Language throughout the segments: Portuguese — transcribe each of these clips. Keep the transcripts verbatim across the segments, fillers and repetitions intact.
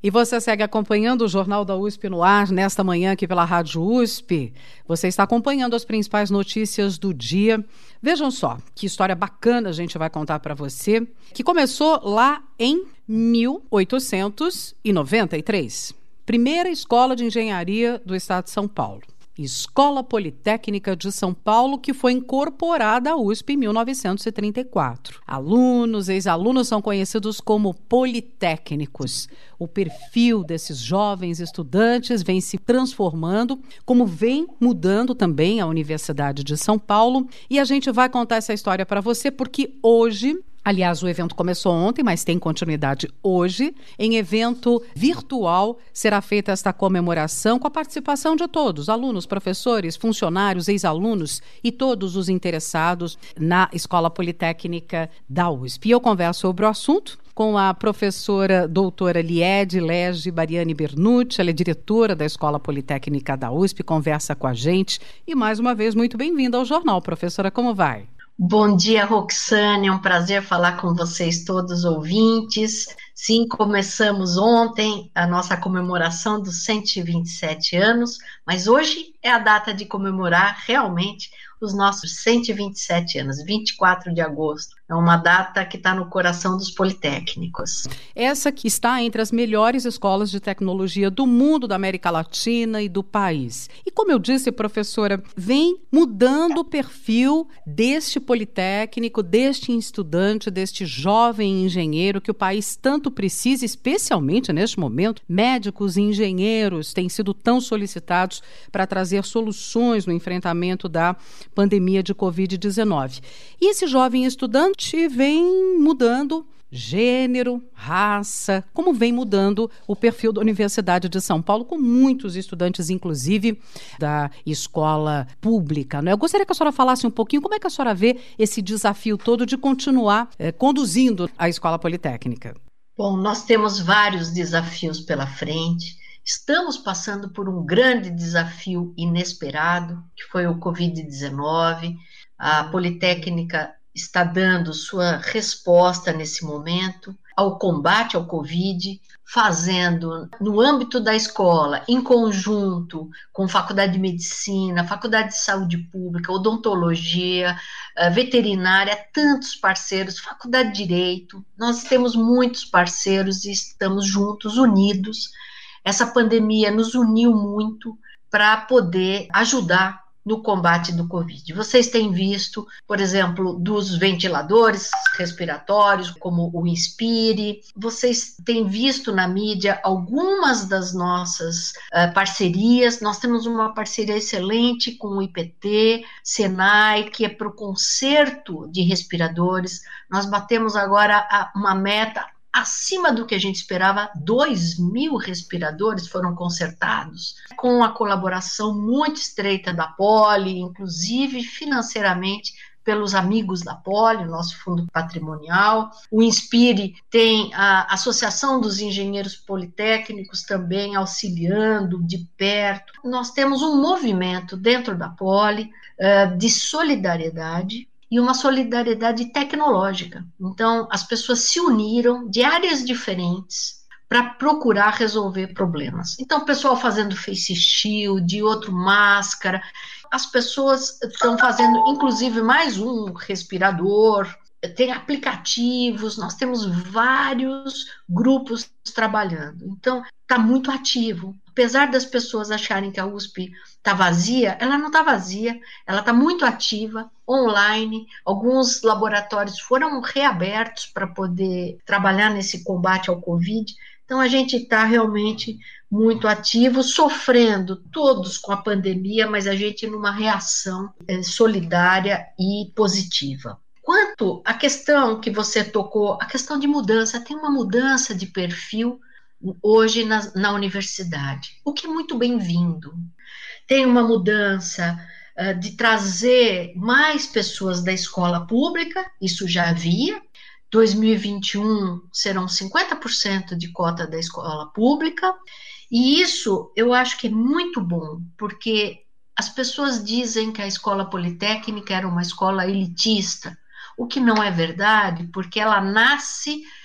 E você segue acompanhando o Jornal da U S P no ar, nesta manhã aqui pela Rádio U S P. Você está acompanhando as principais notícias do dia. Vejam só, que história bacana a gente vai contar para você, que começou lá em mil oitocentos e noventa e três. Primeira escola de engenharia do estado de São Paulo. Escola Politécnica de São Paulo, que foi incorporada à U S P em mil novecentos e trinta e quatro. Alunos, ex-alunos são conhecidos como politécnicos. O perfil desses jovens estudantes vem se transformando, como vem mudando também a Universidade de São Paulo. E a gente vai contar essa história para você porque hoje... Aliás, o evento começou ontem, mas tem continuidade hoje. Em evento virtual será feita esta comemoração com a participação de todos, alunos, professores, funcionários, ex-alunos e todos os interessados na Escola Politécnica da U S P. E eu converso sobre o assunto com a professora doutora Liede Lege Bariani Bernucci. Ela é diretora da Escola Politécnica da U S P, conversa com a gente. E mais uma vez, muito bem-vinda ao jornal. Professora, como vai? Bom dia, Roxane, é um prazer falar com vocês todos ouvintes. Sim, começamos ontem a nossa comemoração dos cento e vinte e sete anos, mas hoje é a data de comemorar realmente os nossos cento e vinte e sete anos, vinte e quatro de agosto. É uma data que está no coração dos politécnicos. Essa que está entre as melhores escolas de tecnologia do mundo, da América Latina e do país. E como eu disse, professora, vem mudando o perfil deste politécnico, deste estudante, deste jovem engenheiro que o país tanto precisa, especialmente neste momento. Médicos e engenheiros têm sido tão solicitados para trazer soluções no enfrentamento da pandemia de covid dezenove. E esse jovem estudante vem mudando gênero, raça, como vem mudando o perfil da Universidade de São Paulo, com muitos estudantes, inclusive, da escola pública, né? Eu gostaria que a senhora falasse um pouquinho como é que a senhora vê esse desafio todo de continuar eh, conduzindo a Escola Politécnica. Bom, nós temos vários desafios pela frente. Estamos passando por um grande desafio inesperado, que foi o covid dezenove. A Politécnica está dando sua resposta nesse momento ao combate ao Covid, fazendo no âmbito da escola, em conjunto com Faculdade de Medicina, Faculdade de Saúde Pública, Odontologia, Veterinária, tantos parceiros, Faculdade de Direito. Nós temos muitos parceiros e estamos juntos, unidos. Essa pandemia nos uniu muito para poder ajudar no combate do Covid. Vocês têm visto, por exemplo, dos ventiladores respiratórios, como o Inspire, vocês têm visto na mídia algumas das nossas uh, parcerias. Nós temos uma parceria excelente com o I P T, Senai, que é para o conserto de respiradores. Nós batemos agora a, uma meta acima do que a gente esperava. Dois mil respiradores foram consertados, com a colaboração muito estreita da Poli, inclusive financeiramente pelos amigos da Poli, nosso fundo patrimonial. O Inspire tem a Associação dos Engenheiros Politécnicos também auxiliando de perto. Nós temos um movimento dentro da Poli uh, de solidariedade, e uma solidariedade tecnológica. Então, as pessoas se uniram de áreas diferentes para procurar resolver problemas. Então, o pessoal fazendo face shield, outro máscara, as pessoas estão fazendo, inclusive, mais um respirador, tem aplicativos, nós temos vários grupos trabalhando. Então, está muito ativo. Apesar das pessoas acharem que a U S P está vazia, ela não está vazia, ela está muito ativa, online. Alguns laboratórios foram reabertos para poder trabalhar nesse combate ao Covid. Então, a gente está realmente muito ativo, sofrendo todos com a pandemia, mas a gente numa reação é, solidária e positiva. Quanto à questão que você tocou, a questão de mudança, tem uma mudança de perfil hoje na, na universidade, o que é muito bem-vindo. Tem uma mudança uh, de trazer mais pessoas da escola pública, isso já havia. dois mil e vinte e um serão cinquenta por cento de cota da escola pública, e isso eu acho que é muito bom, porque as pessoas dizem que a escola politécnica era uma escola elitista, o que não é verdade, porque ela nasce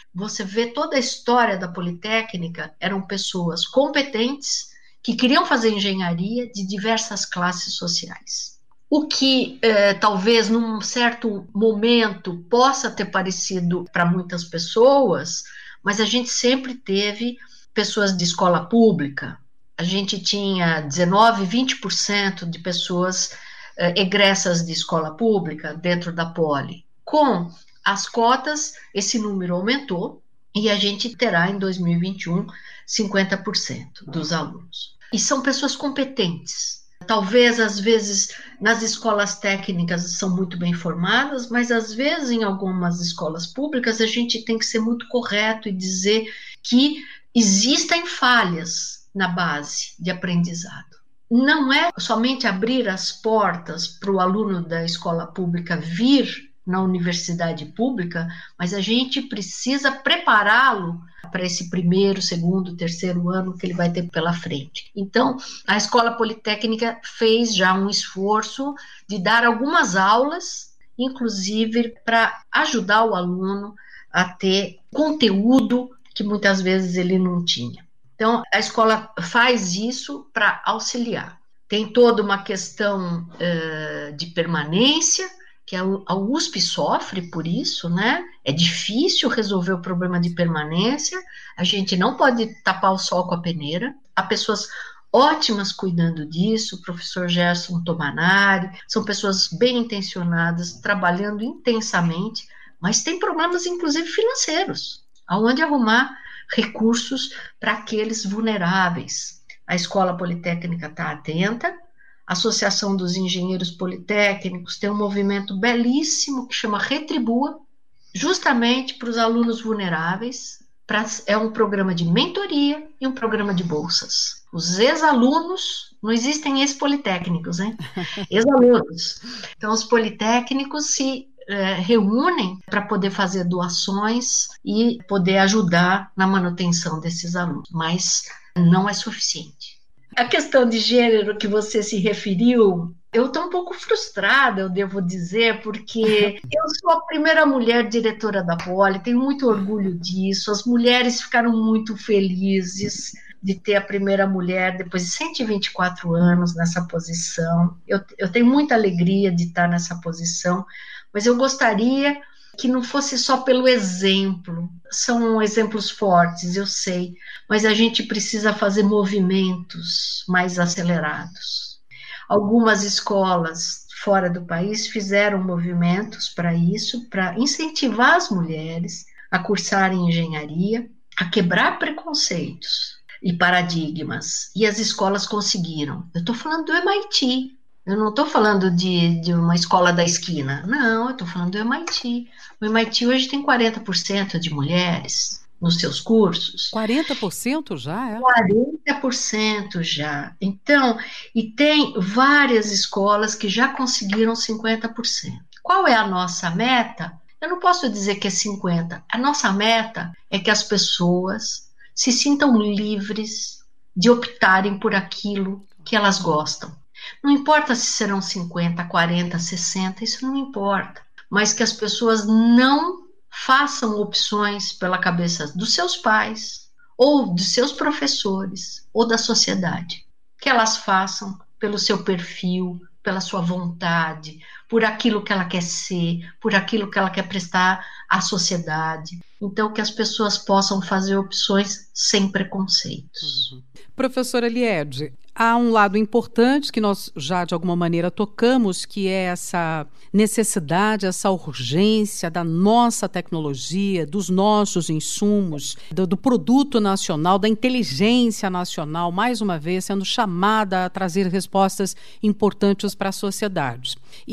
você vê toda a história da Politécnica, eram pessoas competentes que queriam fazer engenharia de diversas classes sociais. O que eh, talvez num certo momento possa ter parecido para muitas pessoas, mas a gente sempre teve pessoas de escola pública. A gente tinha dezenove, vinte por cento de pessoas eh, egressas de escola pública dentro da Poli. Com as cotas, esse número aumentou e a gente terá em dois mil e vinte e um cinquenta por cento dos alunos. E são pessoas competentes. Talvez, às vezes, nas escolas técnicas são muito bem formadas, mas, às vezes, em algumas escolas públicas, a gente tem que ser muito correto e dizer que existem falhas na base de aprendizado. Não é somente abrir as portas para o aluno da escola pública vir na universidade pública, mas a gente precisa prepará-lo para esse primeiro, segundo, terceiro ano que ele vai ter pela frente. Então, a Escola Politécnica fez já um esforço de dar algumas aulas, inclusive para ajudar o aluno a ter conteúdo que muitas vezes ele não tinha. Então, a escola faz isso para auxiliar. Tem toda uma questão uh, de permanência, que a U S P sofre por isso, né? É difícil resolver o problema de permanência, a gente não pode tapar o sol com a peneira, há pessoas ótimas cuidando disso, o professor Gerson Tomanari, são pessoas bem intencionadas, trabalhando intensamente, mas tem problemas, inclusive, financeiros, aonde arrumar recursos para aqueles vulneráveis. A Escola Politécnica está atenta, a Associação dos Engenheiros Politécnicos tem um movimento belíssimo que chama Retribua, justamente para os alunos vulneráveis. Pra, é um programa de mentoria e um programa de bolsas. Os ex-alunos, não existem ex-politécnicos, hein? Ex-alunos. Então, os politécnicos se é, reúnem para poder fazer doações e poder ajudar na manutenção desses alunos, mas não é suficiente. A questão de gênero que você se referiu, eu estou um pouco frustrada, eu devo dizer, porque eu sou a primeira mulher diretora da Poli, tenho muito orgulho disso, as mulheres ficaram muito felizes de ter a primeira mulher depois de cento e vinte e quatro anos nessa posição. Eu, eu tenho muita alegria de estar nessa posição, mas eu gostaria que não fosse só pelo exemplo. São exemplos fortes, eu sei, mas a gente precisa fazer movimentos mais acelerados. Algumas escolas fora do país fizeram movimentos para isso, para incentivar as mulheres a cursarem engenharia, a quebrar preconceitos e paradigmas, e as escolas conseguiram. Eu estou falando do M I T, eu não estou falando de, de uma escola da esquina, não, eu estou falando do M I T. O M I T hoje tem quarenta por cento de mulheres nos seus cursos. quarenta por cento já, é? quarenta por cento já. Então, e tem várias escolas que já conseguiram cinquenta por cento. Qual é a nossa meta? Eu não posso dizer que é cinquenta por cento. A nossa meta é que as pessoas se sintam livres de optarem por aquilo que elas gostam. Não importa se serão cinquenta, quarenta, sessenta, isso não importa. Mas que as pessoas não façam opções pela cabeça dos seus pais, ou dos seus professores, ou da sociedade. Que elas façam pelo seu perfil, pela sua vontade, por aquilo que ela quer ser, por aquilo que ela quer prestar à sociedade. Então, que as pessoas possam fazer opções sem preconceitos. Uhum. Professora Liede, há um lado importante que nós já de alguma maneira tocamos, que é essa necessidade, essa urgência da nossa tecnologia, dos nossos insumos, do, do produto nacional, da inteligência nacional, mais uma vez sendo chamada a trazer respostas importantes para a sociedade.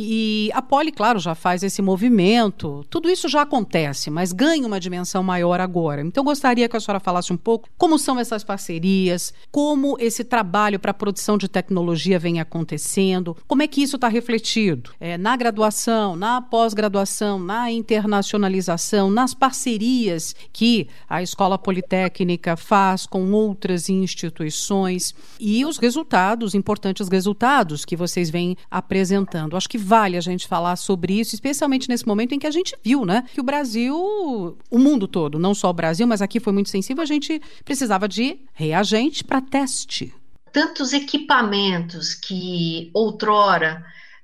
E a Poli, claro, já faz esse movimento, tudo isso já acontece, mas ganha uma dimensão maior agora. Então, gostaria que a senhora falasse um pouco como são essas parcerias, como esse trabalho para a produção de tecnologia vem acontecendo, como é que isso está refletido é, na graduação, na pós-graduação, na internacionalização, nas parcerias que a Escola Politécnica faz com outras instituições e os resultados, importantes resultados que vocês vêm apresentando. Acho que vale vale a gente falar sobre isso, especialmente nesse momento em que a gente viu, né, que o Brasil, o mundo todo, não só o Brasil, mas aqui foi muito sensível, a gente precisava de reagente para teste. Tantos equipamentos que outrora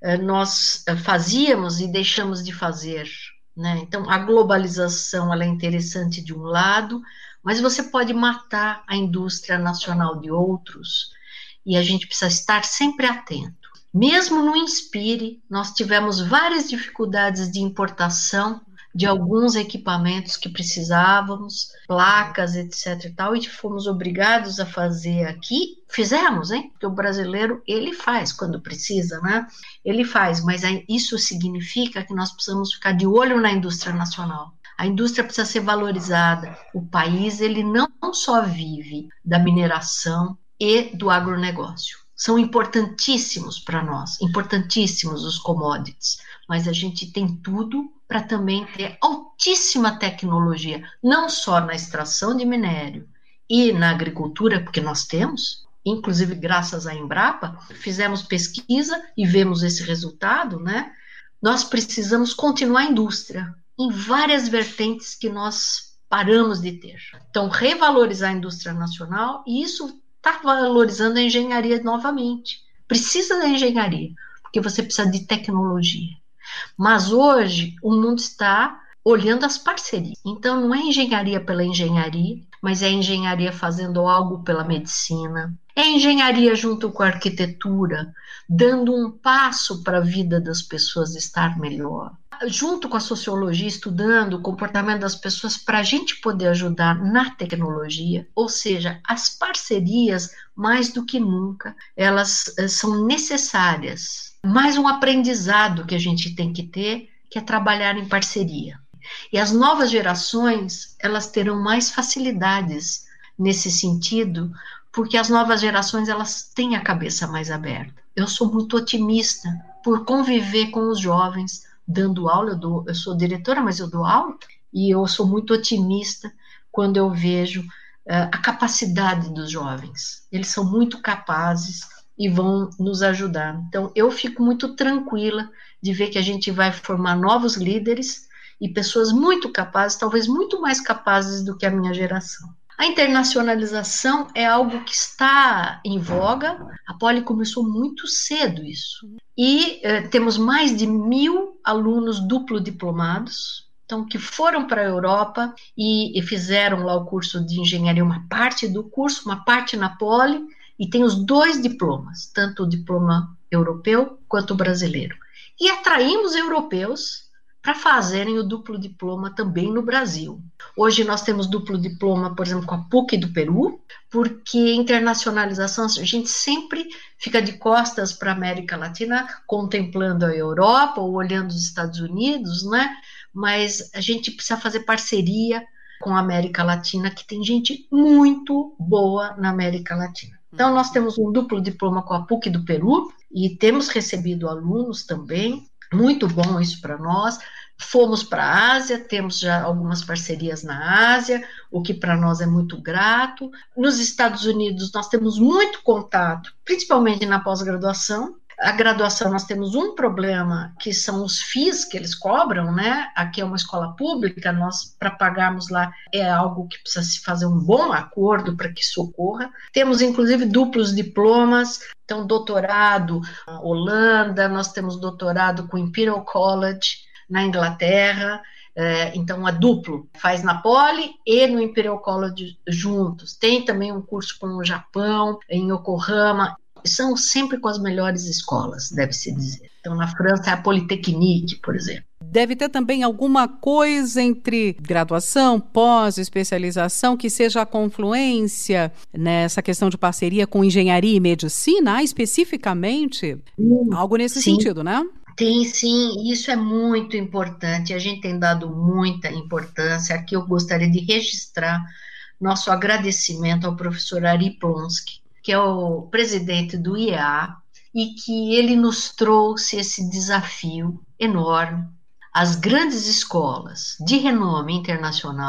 nós fazíamos e deixamos de fazer, né? Então, a globalização ela é interessante de um lado, mas você pode matar a indústria nacional de outros, e a gente precisa estar sempre atento. Mesmo no Inspire, nós tivemos várias dificuldades de importação de alguns equipamentos que precisávamos, placas, etc e tal, e fomos obrigados a fazer aqui. Fizemos, hein? Porque o brasileiro, ele faz quando precisa, né? Ele faz, mas isso significa que nós precisamos ficar de olho na indústria nacional. A indústria precisa ser valorizada. O país, ele não só vive da mineração e do agronegócio. São importantíssimos para nós, importantíssimos os commodities, mas a gente tem tudo para também ter altíssima tecnologia, não só na extração de minério e na agricultura, porque nós temos, inclusive graças à Embrapa, fizemos pesquisa e vemos esse resultado, né? Nós precisamos continuar a indústria em várias vertentes que nós paramos de ter. Então, revalorizar a indústria nacional, e isso está valorizando a engenharia novamente. Precisa da engenharia, porque você precisa de tecnologia. Mas hoje o mundo está olhando as parcerias. Então não é engenharia pela engenharia, mas é engenharia fazendo algo pela medicina. É engenharia junto com a arquitetura, dando um passo para a vida das pessoas estar melhor. Junto com a sociologia, estudando o comportamento das pessoas para a gente poder ajudar na tecnologia, ou seja, as parcerias, mais do que nunca, elas são necessárias. Mais um aprendizado que a gente tem que ter, que é trabalhar em parceria. E as novas gerações, elas terão mais facilidades nesse sentido, porque as novas gerações, elas têm a cabeça mais aberta. Eu sou muito otimista por conviver com os jovens, dando aula, eu, dou, eu sou diretora, mas eu dou aula, e eu sou muito otimista quando eu vejo uh, a capacidade dos jovens. Eles são muito capazes e vão nos ajudar. Então, eu fico muito tranquila de ver que a gente vai formar novos líderes e pessoas muito capazes, talvez muito mais capazes do que a minha geração. A internacionalização é algo que está em voga. A Poli começou muito cedo isso. E eh, temos mais de mil alunos duplo diplomados, então, que foram para a Europa e, e fizeram lá o curso de engenharia, uma parte do curso, uma parte na Poli, e tem os dois diplomas, tanto o diploma europeu quanto o brasileiro. E atraímos europeus para fazerem o duplo diploma também no Brasil. Hoje nós temos duplo diploma, por exemplo, com a PUC do Peru, porque internacionalização, a gente sempre fica de costas para a América Latina, contemplando a Europa ou olhando os Estados Unidos, né? Mas a gente precisa fazer parceria com a América Latina, que tem gente muito boa na América Latina. Então, nós temos um duplo diploma com a PUC do Peru e temos recebido alunos também. Muito bom isso para nós. Fomos para a Ásia, temos já algumas parcerias na Ásia, o que para nós é muito grato. Nos Estados Unidos nós temos muito contato, principalmente na pós-graduação. A graduação nós temos um problema, que são os F I Is que eles cobram, né? Aqui é uma escola pública, nós, para pagarmos lá, é algo que precisa se fazer um bom acordo para que isso ocorra. Temos, inclusive, duplos diplomas, então, doutorado na Holanda, nós temos doutorado com o Imperial College, na Inglaterra, é, então, a duplo, faz na Poli e no Imperial College juntos. Tem também um curso com o Japão, em Yokohama. São sempre com as melhores escolas, deve-se dizer. Então, na França é a Polytechnique, por exemplo. Deve ter também alguma coisa entre graduação, pós-especialização, que seja a confluência nessa questão de parceria com engenharia e medicina, especificamente? Hum, algo nesse sim. sentido, né? Tem sim, isso é muito importante, a gente tem dado muita importância. Aqui eu gostaria de registrar nosso agradecimento ao professor Ari Plonsky, que é o presidente do I E A, e que ele nos trouxe esse desafio enorme. As grandes escolas de renome internacional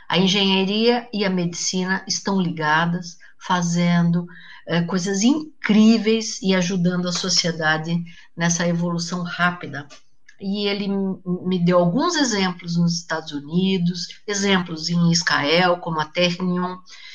A engenharia e a medicina estão ligadas, fazendo é, coisas incríveis e ajudando a sociedade nessa evolução rápida. E ele me deu alguns exemplos nos Estados Unidos, exemplos em Israel, como a Technion.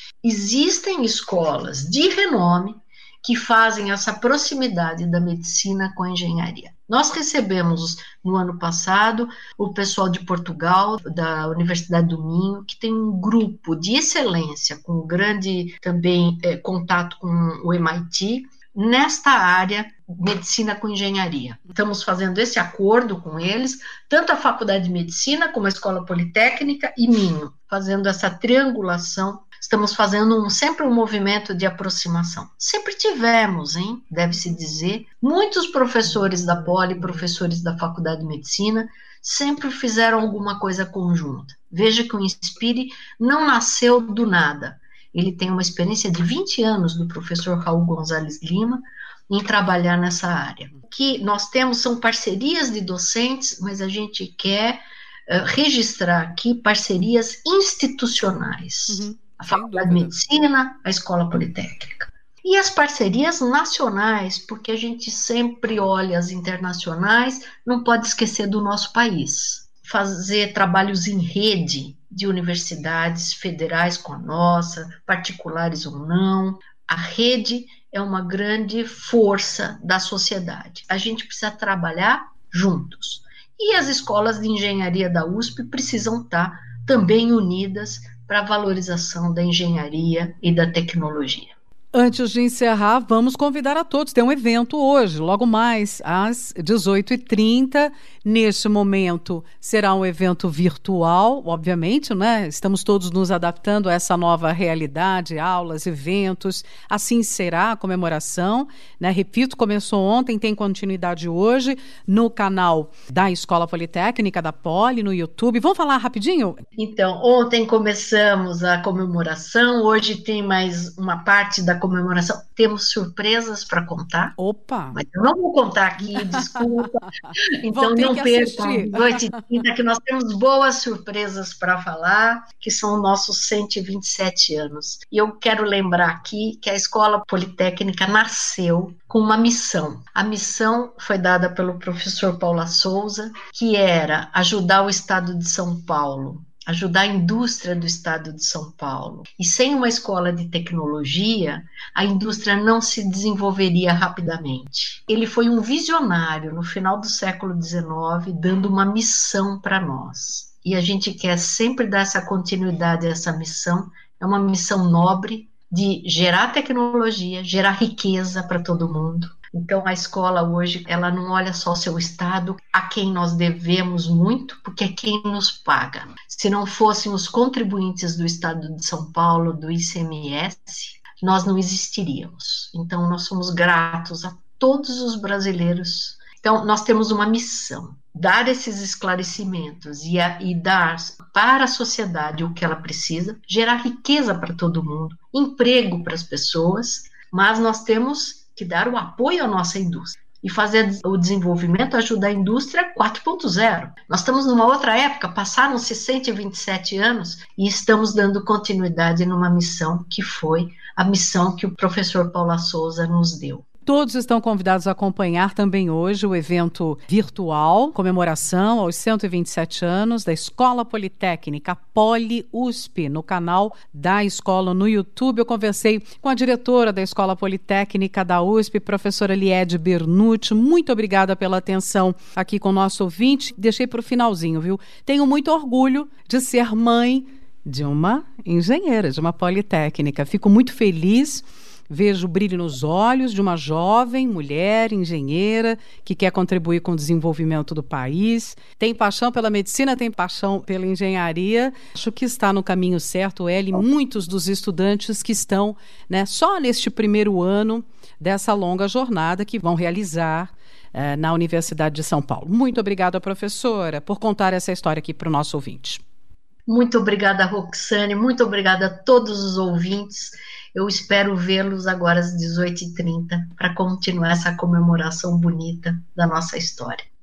Existem escolas de renome que fazem essa proximidade da medicina com a engenharia. Nós recebemos, no ano passado, o pessoal de Portugal, da Universidade do Minho, que tem um grupo de excelência, com grande também é, contato com o M I T, nesta área, medicina com engenharia. Estamos fazendo esse acordo com eles, tanto a Faculdade de Medicina como a Escola Politécnica e Minho, fazendo essa triangulação. Estamos fazendo um, sempre um movimento de aproximação. Sempre tivemos, hein, deve-se dizer, muitos professores da Poli, professores da Faculdade de Medicina, sempre fizeram alguma coisa conjunta. Veja que o Inspire não nasceu do nada. Ele tem uma experiência de vinte anos do professor Raul Gonzalez Lima em trabalhar nessa área. O que nós temos são parcerias de docentes, mas a gente quer uh, registrar aqui parcerias institucionais. Uhum. A Faculdade de Medicina, a Escola Politécnica. E as parcerias nacionais, porque a gente sempre olha as internacionais, não pode esquecer do nosso país. Fazer trabalhos em rede de universidades federais com a nossa, particulares ou não. A rede é uma grande força da sociedade. A gente precisa trabalhar juntos. E as escolas de engenharia da U S P precisam estar também unidas para a valorização da engenharia e da tecnologia. Antes de encerrar, vamos convidar a todos. Tem um evento hoje, logo mais, às dezoito e trinta. Neste momento, será um evento virtual, obviamente, né? Estamos todos nos adaptando a essa nova realidade, aulas, eventos. Assim será a comemoração, né? Repito, começou ontem, tem continuidade hoje no canal da Escola Politécnica, da Poli, no YouTube. Vamos falar rapidinho? Então, ontem começamos a comemoração, hoje tem mais uma parte da comemoração. Temos surpresas para contar. Opa! Mas eu não vou contar aqui, desculpa. Então não percam, dezoito e trinta, que nós temos boas surpresas para falar, que são nossos cento e vinte e sete anos. E eu quero lembrar aqui que a Escola Politécnica nasceu com uma missão. A missão foi dada pelo professor Paula Souza, que era ajudar o Estado de São Paulo, ajudar a indústria do Estado de São Paulo. E sem uma escola de tecnologia, a indústria não se desenvolveria rapidamente. Ele foi um visionário no final do século dezenove, dando uma missão para nós. E a gente quer sempre dar essa continuidade a essa missão. É uma missão nobre de gerar tecnologia, gerar riqueza para todo mundo. Então, a escola hoje, ela não olha só o seu estado, a quem nós devemos muito, porque é quem nos paga. Se não fossem os contribuintes do Estado de São Paulo, do I C M S, nós não existiríamos. Então, nós somos gratos a todos os brasileiros. Então, nós temos uma missão, dar esses esclarecimentos e, a, e dar para a sociedade o que ela precisa, gerar riqueza para todo mundo, emprego para as pessoas, mas nós temos que dar o apoio à nossa indústria e fazer o desenvolvimento, ajudar a indústria quatro ponto zero. Nós estamos numa outra época, passaram-se cento e vinte e sete anos e estamos dando continuidade numa missão que foi a missão que o professor Paula Souza nos deu. Todos estão convidados a acompanhar também hoje o evento virtual, comemoração aos cento e vinte e sete anos da Escola Politécnica Poli U S P, no canal da escola no YouTube. Eu conversei com a diretora da Escola Politécnica da U S P, professora Liede Bernucci. Muito obrigada pela atenção aqui com o nosso ouvinte. Deixei para o finalzinho, viu? Tenho muito orgulho de ser mãe de uma engenheira, de uma politécnica. Fico muito feliz. Vejo o brilho nos olhos de uma jovem mulher engenheira que quer contribuir com o desenvolvimento do país. Tem paixão pela medicina, tem paixão pela engenharia. Acho que está no caminho certo, ela e muitos dos estudantes que estão, né, só neste primeiro ano dessa longa jornada que vão realizar eh, na Universidade de São Paulo. Muito obrigada, professora, por contar essa história aqui para o nosso ouvinte. Muito obrigada, Roxane. Muito obrigada a todos os ouvintes. Eu espero vê-los agora às dezoito e trinta para continuar essa comemoração bonita da nossa história.